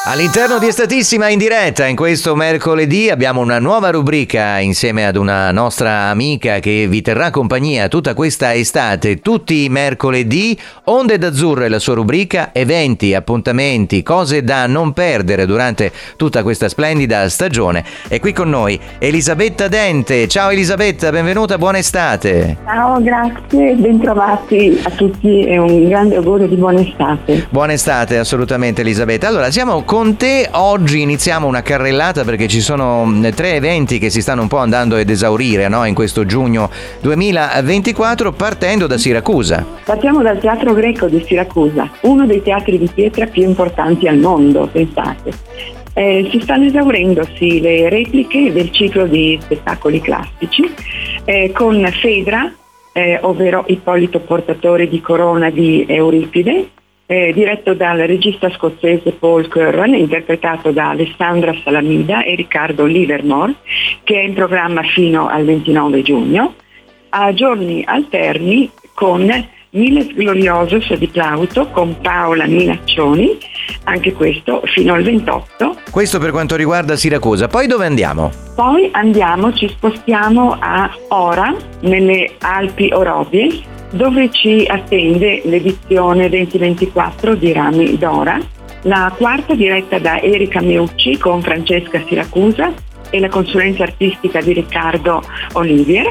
All'interno di Estatissima in diretta, in questo mercoledì abbiamo una nuova rubrica insieme ad una nostra amica che vi terrà compagnia tutta questa estate, tutti i mercoledì. Onde d'Azzurro è la sua rubrica, eventi, appuntamenti, cose da non perdere durante tutta questa splendida stagione. E qui con noi Elisabetta Dente. Ciao Elisabetta, benvenuta, buona estate. Ciao, grazie, bentrovati a tutti e un grande augurio di buona estate. Buona estate, assolutamente Elisabetta. Allora, siamo con te, oggi iniziamo una carrellata perché ci sono 3 eventi che si stanno un po' andando ad esaurire, no? In questo giugno 2024, partendo da Siracusa. Partiamo dal Teatro Greco di Siracusa, uno dei teatri di pietra più importanti al mondo, pensate. Si stanno esaurendo le repliche del ciclo di spettacoli classici con Fedra, ovvero Ippolito portatore di corona di Euripide, diretto dal regista scozzese Paul Curran, interpretato da Alessandra Salamida e Riccardo Livermore, che è in programma fino al 29 giugno, a giorni alterni con Miles Gloriosos di Plauto con Paola Minaccioni, anche questo fino al 28. Questo per quanto riguarda Siracusa. Poi dove andiamo? Poi ci spostiamo a Ora, nelle Alpi Orobie, dove ci attende l'edizione 2024 di Rami d'Ora, la quarta diretta da Erika Meucci con Francesca Siracusa e la consulenza artistica di Riccardo Olivier,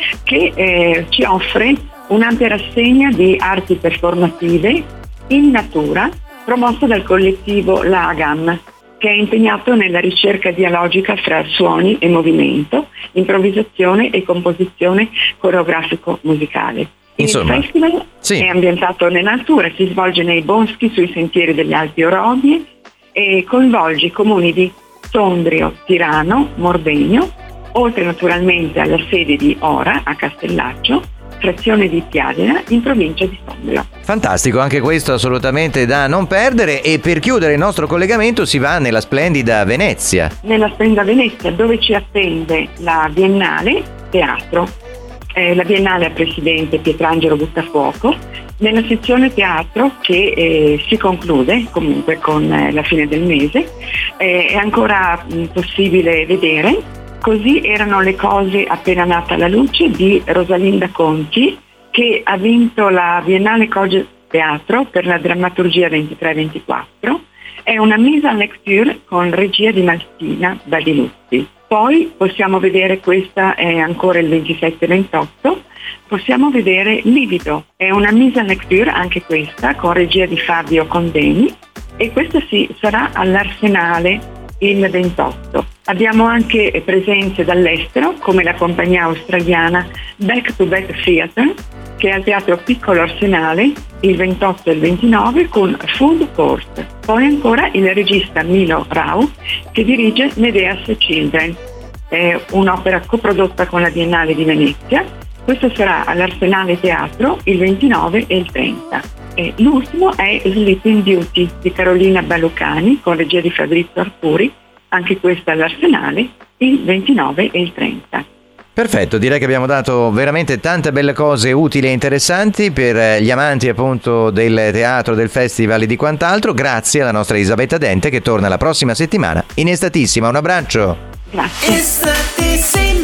che ci offre un'ampia rassegna di arti performative in natura promossa dal collettivo Lagam, che è impegnato nella ricerca dialogica fra suoni e movimento, improvvisazione e composizione coreografico-musicale. Insomma, il festival è ambientato nella natura, si svolge nei boschi, sui sentieri delle Alpi Orobie e coinvolge i comuni di Sondrio, Tirano, Mordegno, oltre naturalmente alla sede di Ora a Castellaccio, frazione di Piadena in provincia di Sondrio. Fantastico, anche questo assolutamente da non perdere. E per chiudere il nostro collegamento si va nella splendida Venezia. Nella splendida Venezia, dove ci attende la Biennale Teatro. La Biennale ha presidente Pietrangelo Buttafuoco, nella sezione teatro che si conclude comunque con la fine del mese. È ancora possibile vedere Così erano le cose appena nata alla luce di Rosalinda Conti, che ha vinto la Biennale Coge Teatro per la drammaturgia 23-24. È una mise en lecture con regia di Martina Badiluzzi. Poi possiamo vedere, questa è ancora il 27-28, possiamo vedere Livido, è una mise en lecture anche questa con regia di Fabio Condeni, e questa sarà all'Arsenale il 28. Abbiamo anche presenze dall'estero come la compagnia australiana Back to Back Theatre, che è al Teatro Piccolo Arsenale il 28 e il 29 con Food Court. Poi ancora il regista Milo Rau, che dirige Medea's Children, è un'opera coprodotta con la Biennale di Venezia. Questo sarà all'Arsenale Teatro il 29 e il 30. E l'ultimo è Sleeping Beauty di Carolina Ballucani con regia di Fabrizio Arturi, anche questa all'Arsenale il 29 e il 30. Perfetto, direi che abbiamo dato veramente tante belle cose utili e interessanti per gli amanti appunto del teatro, del festival e di quant'altro. Grazie alla nostra Elisabetta Dente, che torna la prossima settimana in Estatissima. Un abbraccio. Grazie.